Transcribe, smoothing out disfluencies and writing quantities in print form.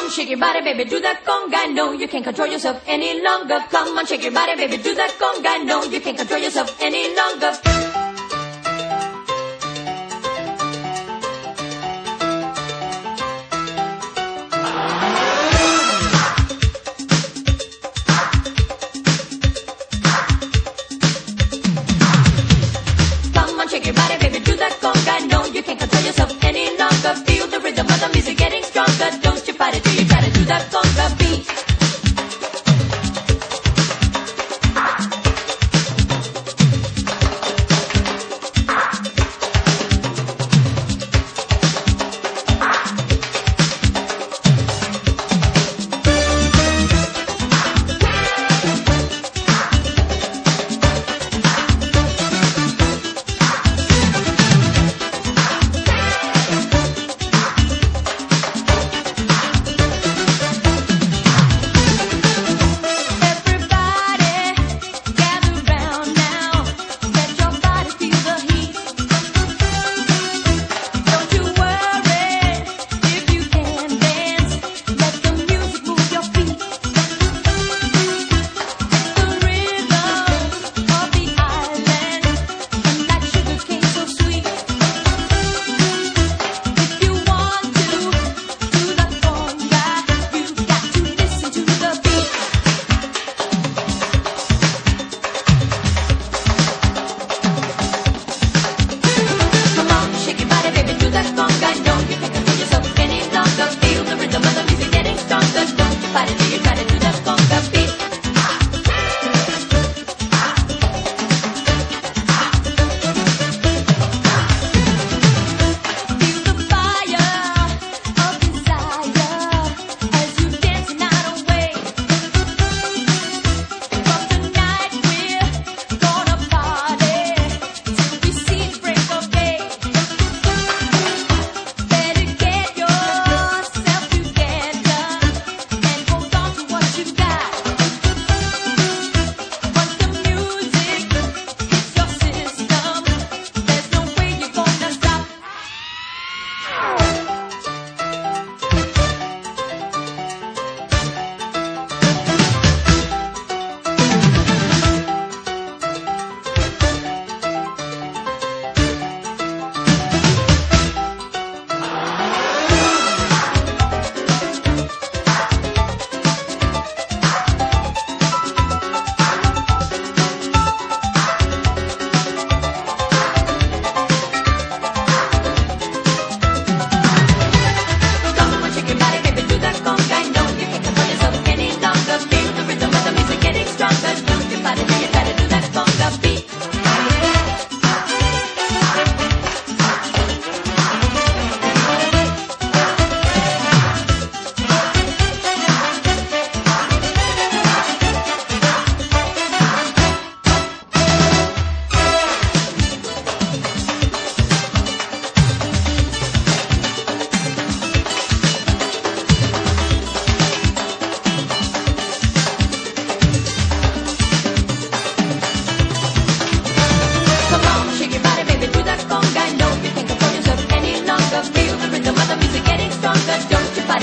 on, shake your body, baby, do that conga. No, you can't control yourself any longer. Come on, shake your body, baby, do that conga. No, you can't control yourself any longer. Shake your body, baby, do that conga. No, you can't control yourself any longer. Feel the rhythm of the music getting stronger. Don't you fight it till you try to do that conga.